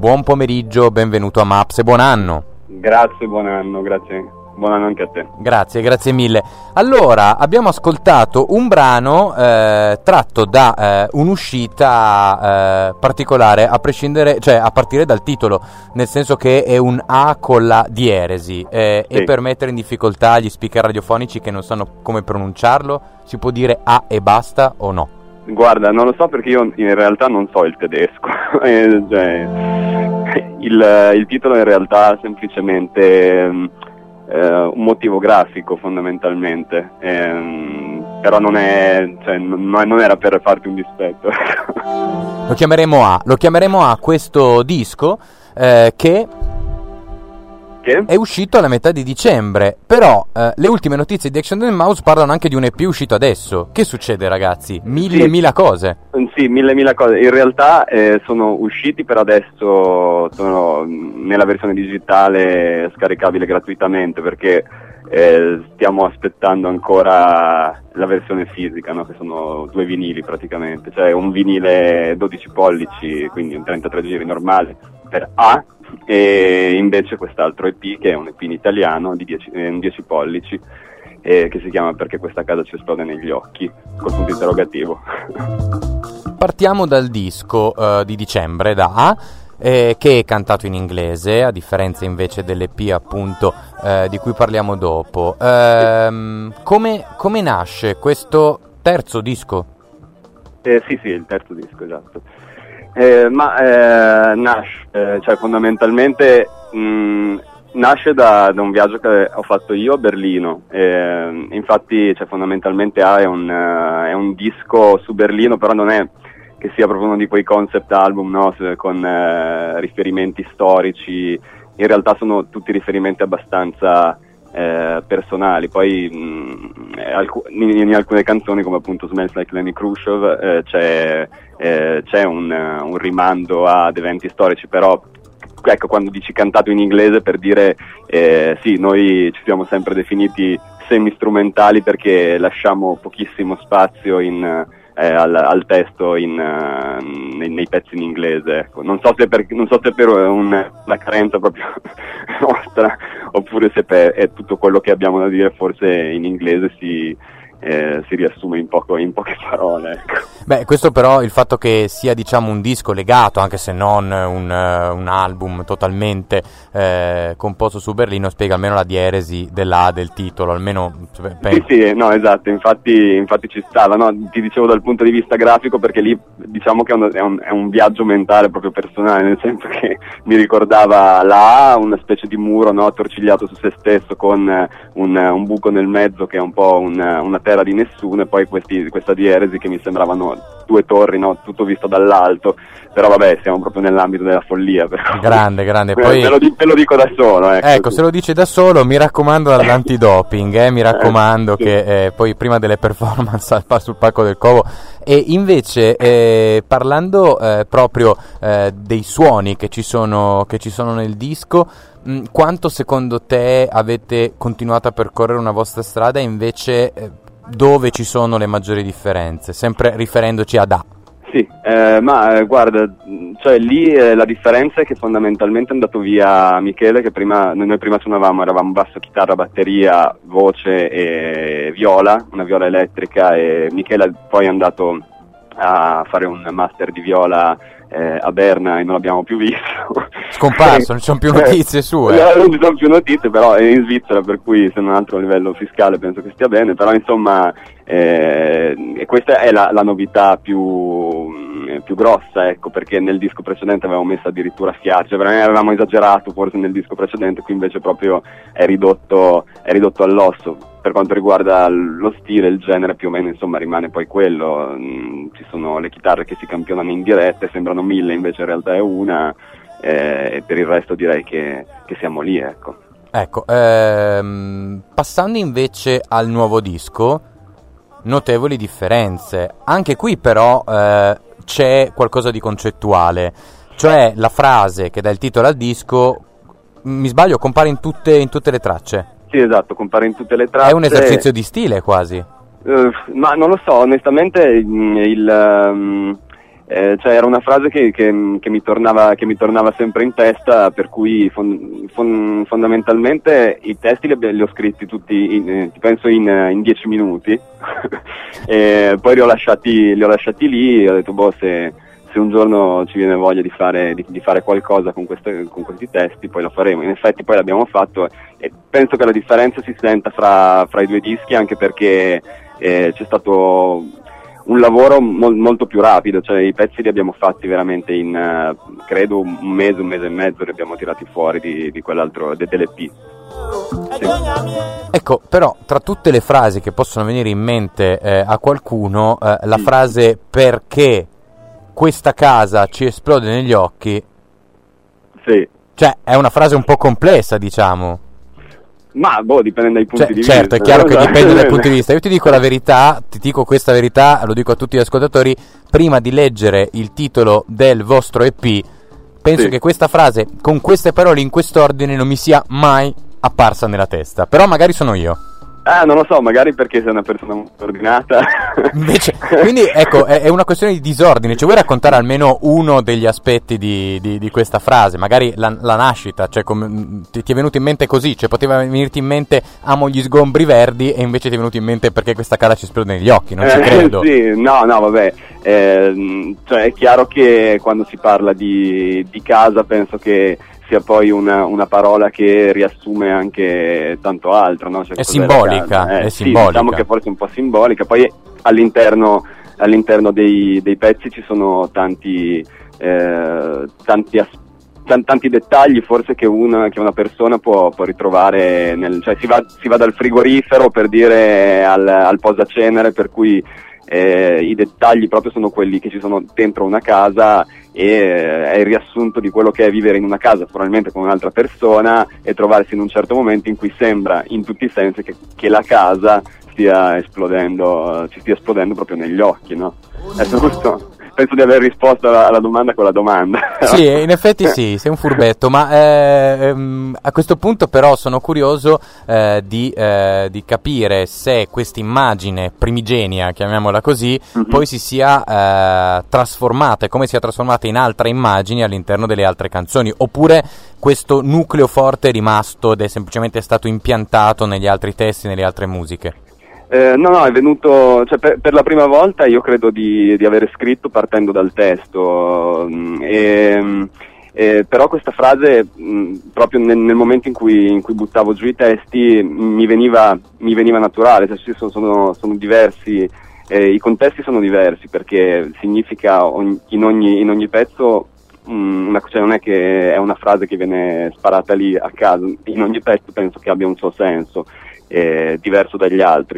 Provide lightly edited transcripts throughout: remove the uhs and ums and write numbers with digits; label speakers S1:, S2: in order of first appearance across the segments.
S1: buon pomeriggio, benvenuto a Maps e buon anno.
S2: Grazie, buon anno, grazie. Buon anno anche a te.
S1: Grazie mille. Allora, abbiamo ascoltato un brano tratto da un'uscita particolare, a prescindere, cioè a partire dal titolo, nel senso che è un A con la dieresi, sì. E per mettere in difficoltà gli speaker radiofonici che non sanno come pronunciarlo, si può dire A e basta o no?
S2: Guarda, non lo so perché io in realtà non so il tedesco. Il titolo in realtà è semplicemente un motivo grafico fondamentalmente, però non era per farti un dispetto.
S1: Lo chiameremo A questo disco che è uscito alla metà di dicembre, però le ultime notizie di Action and Mouse parlano anche di un EP uscito adesso. Che succede, ragazzi? Mille cose.
S2: Sì, mille cose. In realtà sono usciti per adesso, sono nella versione digitale scaricabile gratuitamente, perché stiamo aspettando ancora la versione fisica, no? Che sono 2 vinili praticamente, cioè un vinile 12 pollici, quindi un 33 giri normale per A, e invece quest'altro EP che è un EP in italiano di 10 pollici, che si chiama Perché questa casa ci esplode negli occhi, col punto interrogativo.
S1: Partiamo dal disco di dicembre, da A, che è cantato in inglese, a differenza invece dell'EP appunto di cui parliamo dopo. Come nasce questo terzo disco?
S2: Sì, il terzo disco, esatto. Nasce, cioè fondamentalmente nasce da un viaggio che ho fatto io a Berlino, infatti cioè, fondamentalmente A è un disco su Berlino, però non è che sia proprio uno di quei concept album, no? Con riferimenti storici, in realtà sono tutti riferimenti abbastanza personali. Poi in alcune canzoni, come appunto Smells Like Lenny Khrushchev, c'è un rimando ad eventi storici, però ecco, quando dici cantato in inglese, per dire sì, noi ci siamo sempre definiti semi-strumentali perché lasciamo pochissimo spazio al testo nei pezzi in inglese, ecco. Non so se per una carenza proprio nostra, oppure se è tutto quello che abbiamo da dire forse in inglese si riassume in poche parole, ecco.
S1: Beh, questo però, il fatto che sia diciamo un disco legato, anche se non un album totalmente composto su Berlino, spiega almeno la dieresi del titolo, almeno
S2: sì, no, esatto, infatti ci stava, no? Ti dicevo dal punto di vista grafico, perché lì diciamo che è un viaggio mentale proprio personale, nel senso che mi ricordava la A, una specie di muro, no, attorcigliato su se stesso, con un buco nel mezzo che è un po' una terra di nessuno, e poi questa dieresi che mi sembravano 2 torri, no? Tutto visto dall'alto, però vabbè, siamo proprio nell'ambito della follia.
S1: Grande. Poi
S2: te lo dico da solo,
S1: ecco, se lo dici da solo, mi raccomando all'antidoping, mi raccomando
S2: sì.
S1: Che poi prima delle performance sul palco del Covo. E invece parlando proprio dei suoni che ci sono nel disco, quanto secondo te avete continuato a percorrere una vostra strada, e invece dove ci sono le maggiori differenze, sempre riferendoci ad A?
S2: Sì, ma guarda, cioè lì la differenza è che fondamentalmente è andato via Michele, che noi prima suonavamo, eravamo basso, chitarra, batteria, voce e viola, una viola elettrica, e Michele poi è andato a fare un master di viola a Berna e non l'abbiamo più visto.
S1: Scomparso, non ci sono più notizie sue.
S2: Non ci sono più notizie, però è in Svizzera, per cui se non altro a livello fiscale penso che stia bene, però insomma questa è la novità più grossa, ecco, perché nel disco precedente avevamo messo addirittura Schiaccia, avevamo esagerato forse nel disco precedente, qui invece proprio è ridotto all'osso. Per quanto riguarda lo stile, il genere più o meno insomma rimane poi quello, ci sono le chitarre che si campionano in diretta e sembrano 1000, invece in realtà è una, e per il resto direi che siamo lì, ecco.
S1: Ecco, passando invece al nuovo disco, notevoli differenze. Anche qui però c'è qualcosa di concettuale, cioè la frase che dà il titolo al disco, mi sbaglio, compare in tutte le tracce.
S2: Sì, esatto, compare in tutte le tracce.
S1: È un esercizio di stile quasi.
S2: Ma non lo so, onestamente cioè era una frase che mi tornava sempre in testa, per cui fondamentalmente i testi li ho scritti tutti penso in 10 minuti e poi li ho lasciati lì, e ho detto se un giorno ci viene voglia di fare qualcosa con questi testi, poi lo faremo. In effetti poi l'abbiamo fatto, e penso che la differenza si senta fra i due dischi, anche perché c'è stato un lavoro molto più rapido, cioè i pezzi li abbiamo fatti veramente in credo un mese e mezzo, li abbiamo tirati fuori di quell'altro, dell'EP. Sì.
S1: Ecco, però tra tutte le frasi che possono venire in mente a qualcuno, la frase "perché questa casa ci esplode negli occhi",
S2: sì,
S1: cioè è una frase un po' complessa, diciamo.
S2: Ma dipende dai punti di vista.
S1: Certo, è chiaro che dipende dai punti di vista. Io ti dico la verità, ti dico questa verità, lo dico a tutti gli ascoltatori: prima di leggere il titolo del vostro EP, penso che questa frase, con queste parole in quest'ordine, non mi sia mai apparsa nella testa. Però magari sono io.
S2: Non lo so, magari perché sei una persona molto ordinata.
S1: Invece, quindi ecco, è una questione di disordine. Ci vuoi raccontare almeno uno degli aspetti di questa frase? Magari la nascita, cioè ti è venuto in mente così, cioè poteva venirti in mente "amo gli sgombri verdi", e invece ti è venuto in mente "perché questa casa ci esplode negli occhi", non ci credo.
S2: Sì, no, vabbè, cioè è chiaro che quando si parla di casa penso che sia poi una parola che riassume anche tanto altro, no? Cioè,
S1: è simbolica, è
S2: sì,
S1: simbolica.
S2: diciamo che forse un po' simbolica. Poi all'interno dei pezzi ci sono tanti dettagli forse che una persona può ritrovare cioè si va dal frigorifero, per dire, al posacenere, per cui i dettagli proprio sono quelli che ci sono dentro una casa, e è il riassunto di quello che è vivere in una casa, probabilmente con un'altra persona, e trovarsi in un certo momento in cui sembra in tutti i sensi che la casa ci stia esplodendo proprio negli occhi, no? È giusto? Penso di aver risposto alla domanda con la domanda.
S1: Sì, in effetti sì, sei un furbetto, ma a questo punto però sono curioso di capire se questa immagine primigenia, chiamiamola così, poi si sia trasformata, e come sia trasformata in altre immagini all'interno delle altre canzoni, oppure questo nucleo forte è rimasto ed è semplicemente stato impiantato negli altri testi, nelle altre musiche.
S2: No, è venuto, cioè per la prima volta io credo di avere scritto partendo dal testo, però questa frase proprio nel momento in cui buttavo giù i testi mi veniva naturale, cioè sono diversi, i contesti sono diversi, perché significa in ogni pezzo cioè non è che è una frase che viene sparata lì a caso, in ogni pezzo penso che abbia un suo senso diverso dagli altri.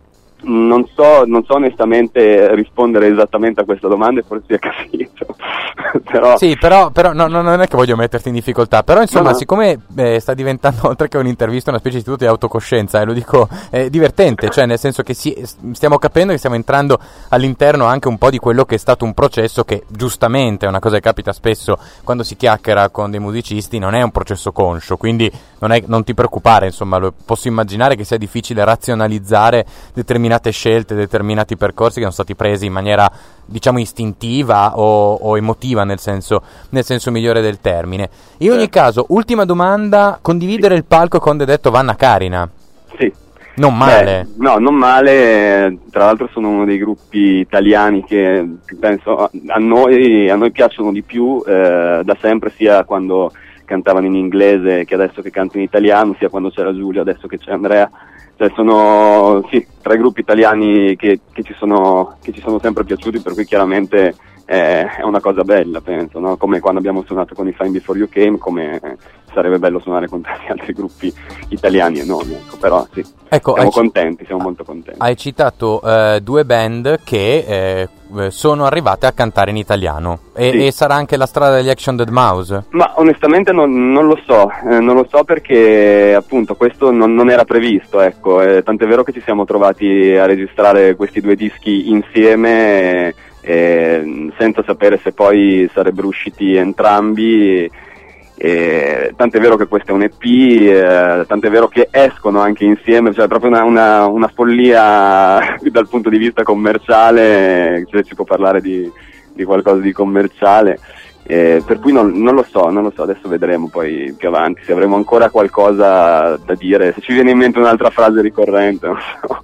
S2: Non so onestamente rispondere esattamente a questa domanda, e forse si è capito. Però...
S1: Sì, però no, non è che voglio metterti in difficoltà, però insomma, no. Siccome sta diventando, oltre che un'intervista, una specie di istituto di autocoscienza, lo dico divertente, cioè nel senso che stiamo capendo che stiamo entrando all'interno anche un po' di quello che è stato un processo che, giustamente, è una cosa che capita spesso quando si chiacchiera con dei musicisti, non è un processo conscio, quindi non ti preoccupare, insomma, posso immaginare che sia difficile razionalizzare determinate scelte, determinati percorsi che sono stati presi in maniera, diciamo, istintiva o emotiva, nel senso migliore del termine. In ogni caso, ultima domanda: condividere il palco con The Detto Vanna Carina?
S2: Sì.
S1: Non male.
S2: No, non male. Tra l'altro sono uno dei gruppi italiani che penso a noi piacciono di più da sempre, sia quando cantavano in inglese che adesso che cantano in italiano, sia quando c'era Giulio, adesso che c'è Andrea. Cioè sono tra i gruppi italiani che ci sono sempre piaciuti, per cui chiaramente è una cosa bella, penso, no? Come quando abbiamo suonato con i Fine Before You Came, come sarebbe bello suonare con tanti altri gruppi italiani e non, ecco. Però sì,
S1: ecco,
S2: siamo molto contenti.
S1: Hai citato due band che sono arrivate a cantare in italiano, e sarà anche la strada degli Action Dead Mouse? Ma
S2: onestamente non lo so perché appunto questo non era previsto, ecco, tant'è vero che ci siamo trovati a registrare questi due dischi insieme senza sapere se poi sarebbero usciti entrambi. Tant'è vero che questo è un EP, tant'è vero che escono anche insieme, cioè proprio una follia dal punto di vista commerciale, cioè si può parlare di di qualcosa di commerciale, per cui non lo so, adesso vedremo poi più avanti se avremo ancora qualcosa da dire, se ci viene in mente un'altra frase ricorrente, non so.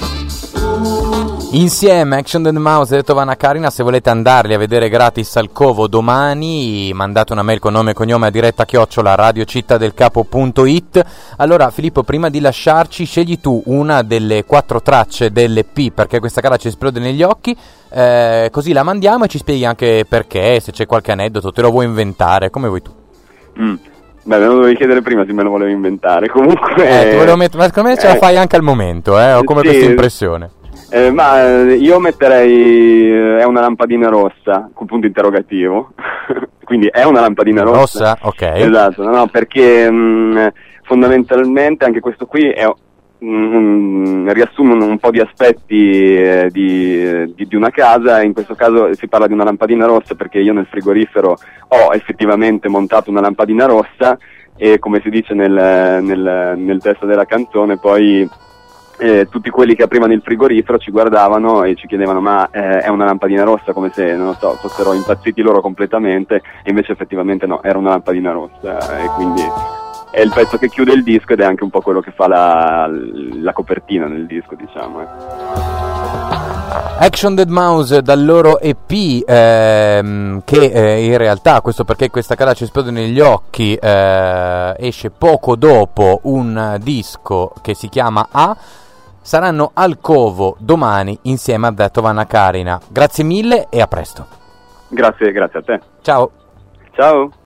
S1: Insieme Action the Mouse e Tovana Carina, se volete andarli a vedere gratis al Covo domani, mandate una mail con nome e cognome a diretta@radiocittadelcapo.it. Allora Filippo, prima di lasciarci, scegli tu una delle 4 tracce dell'EP Perché questa cara ci esplode negli occhi, così la mandiamo e ci spieghi anche perché, se c'è qualche aneddoto, te lo vuoi inventare, come vuoi tu.
S2: Beh, me lo dovevi chiedere prima se me lo volevo inventare, comunque...
S1: Ti volevo mettere, ma secondo me ce la fai anche al momento, ho come
S2: sì,
S1: questa impressione.
S2: Ma io metterei è una lampadina rossa con punto interrogativo. Quindi è una lampadina rossa.
S1: Ok.
S2: Esatto, no, perché fondamentalmente anche questo qui è riassume un po' di aspetti di una casa. In questo caso si parla di una lampadina rossa perché io nel frigorifero ho effettivamente montato una lampadina rossa e, come si dice nel testo della canzone, poi tutti quelli che aprivano il frigorifero ci guardavano e ci chiedevano ma è una lampadina rossa, come se, non lo so, fossero impazziti loro completamente, e invece effettivamente no, era una lampadina rossa, e quindi è il pezzo che chiude il disco ed è anche un po' quello che fa la copertina del disco, diciamo.
S1: Action Dead Mouse dal loro EP, che in realtà, questo perché questa cara ci esplode negli occhi, esce poco dopo un disco che si chiama A. Saranno al Covo domani insieme a Tovana Carina. Grazie mille e a presto.
S2: Grazie a te.
S1: Ciao.
S2: Ciao.